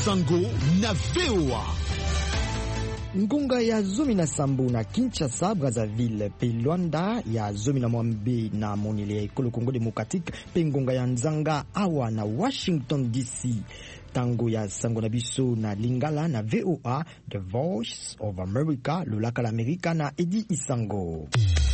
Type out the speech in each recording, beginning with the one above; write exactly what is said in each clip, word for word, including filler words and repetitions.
Isango na V O A. Ngunga ya zomi na sambu na Kinshasa, Brazzaville pe Luanda ya zomi na mwambe na monele ya ekolo Congo Democratique pe ngunga ya Nzanga awa na Washington D C. Tango ya sango na biso na Lingala na V O A, The Voice of America, lolaka la Amerika na Edi Isango.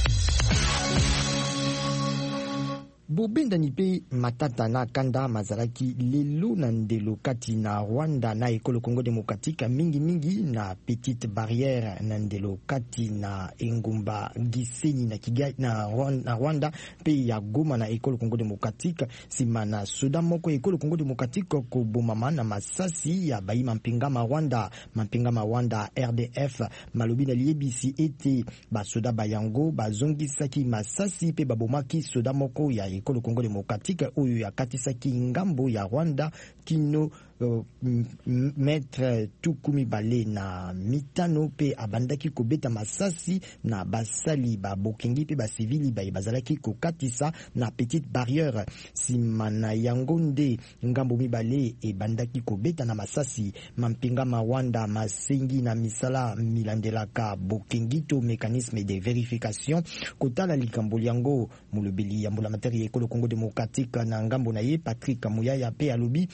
Bobenda nipe matata na kanda mazalaki lelo na ndelo kati na Rwanda na ekolo Congo Democratique mingi mingi na petite barrière na ndelo kati na engumba Gisenyi na Kigali na Rwanda pe ya Goma na ekolo Congo Democratique sima na soda moko ekolo Congo Democratique ko bomama na masasi ya baima mpinga ma Rwanda mpinga ma Rwanda R D F malobi na liebisi ete basoda bayango bazongisaki masasi pe babomaki soda moko ya ekolo Congo Democratique oyo ya katisaki ngambo ya Rwanda kino uh, metre tukumi bale na mitano pe abandaki kobeta masasi na basali ba bokengi pe ba civili ba bazalaki ko katisa na petite barrière simana yango nde ngambo mibale e bandaki kobeta na masasi mampinga ma Rwanda masengi na misala milandelaka bokengi to mécanisme de vérification kotala likambo yango mulobeli ya mbula materi ekolo Congo Democratique na ngambo na ye Patrick Muyaya pe alobi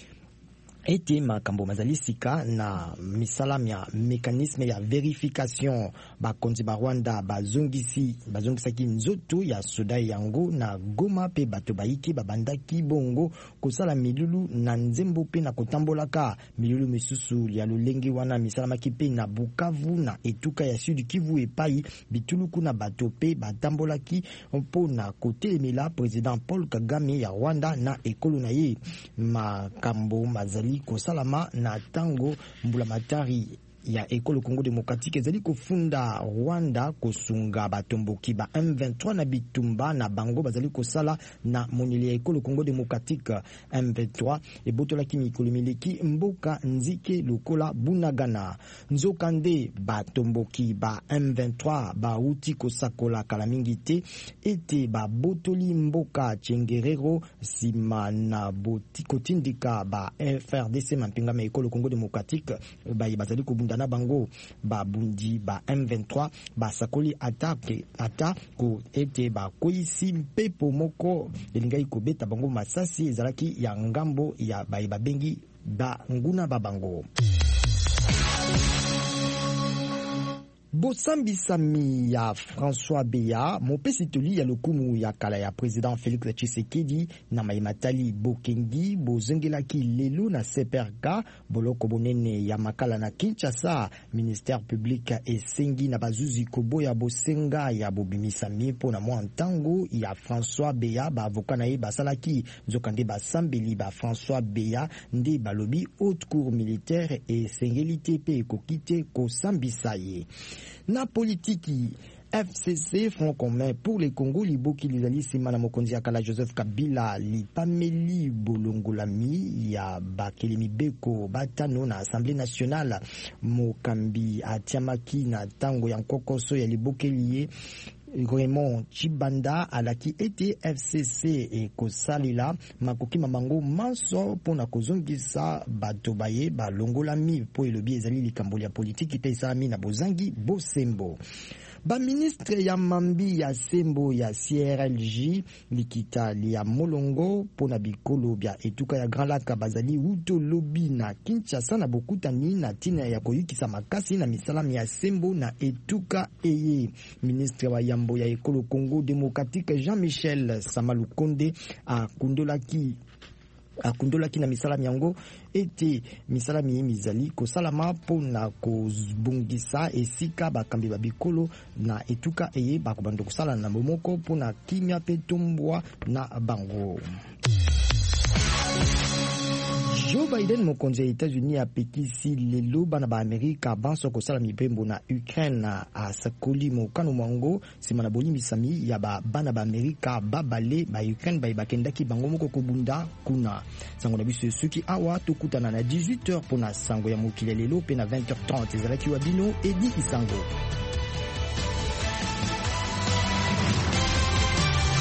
ete makambo mazalisika na misalam ya mécanisme ya vérification bakonzi ba Rwanda bazongisi bazongisaki nzoto ya soda yango na Goma pe bato baiki babandaki bongo kosala milulu na nzembo pe na kotambolaka milulu misusu ya lolenge wana misalamaki pe na Bukavu na etuka ya Sud Kivu epai bituluku na bato pe batambolaki mpo na kotelemela président Paul Kagame ya Rwanda na ekolo na ye makambo mazali kosalama na tango mbula matari ya ekolo Congo Democratique ezali kofunda Rwanda kosunga batomboki ba M vingt-trois na bitumba na bango bazali kosala na monili ya ekolo Congo Democratique M vingt-trois ebotolaki mikolo mileki mboka nzike lokola Bunagana nzokande batomboki ba M vingt-trois ba uti kosakola kala mingi te ete ba botoli mboka Chengerero sima na boti kotindika ba F R D C mampinga ma ekolo Congo Democratique ba bazali kobunda na bango ba bundi ba M vingt-trois ba sakoli attaque ata ko ete ba koisi mpepo moko elingai kobeta bango masasi ezalaki ya ngambo ya ba babengi ba nguna ba bango. Bosambi Sami ya François Beya mopesi toli ya lokumu ya kala ya président Félix Tshisekedi na maimatali bokengi bozengelaki lelo na C P R K boloko bonene ya makala na Kinshasa ministère public esengi na bazuzi koboya bosenga ya bobimisami pona mwa ntango ya François Beya ba avocat na ye basalaki nzokande basambeli ba François Beya nde balobi haute cour militaire esengelite pe kokite kosambisa ye. Na politiki F C C Front commun pour les Congo liboki lizali simana mokonzi akala Joseph Kabila lipameli bolongolami ya bakelemi beko batano na Assemblée nationale mokambi atiamaki na tango ya nkokoso ya libokeliye Raymond Chibanda alaki ete F C C e kosalila makoki mamango manso pona kozongisa bato baye balongolami po elobi ezali likambo ya politiki pe esami na bozangi bosembo. Ba ministre ya mambi ya sembo ya C R L J likita ya molongo pona bikolo bya etuka ya Grand Lac bazali uto lobi na Kinshasa na bokutani na tina ya koyukisa makasi na misalami ya sembo na etuka eye. Ministre wa yambo ya ekolo Congo Démocratique Jean-Michel Samalukonde a kundolaki akundolaki na misalami yango ete misalami mizali kosalama pona kozbungisa esika bakambi babikolo na etuka eye bakobando kosala na bomoko pona kimia pe tombwa na bango. Joe Biden mokonzi ya États-Unis apekisi lelo bana ba Amerika banso kosala mipembo na Ukraine a sakoli mokano mwango sima na bolimisami ya ba bana ba Amerika babale ba Ukraine ba bakendaki bango moko kobunda kuna sango na biso suki awa tokutana na dix-huit heures pona sango ya mokile lelo pe na vingt heures trente ezalaki wa bino Edi Isango.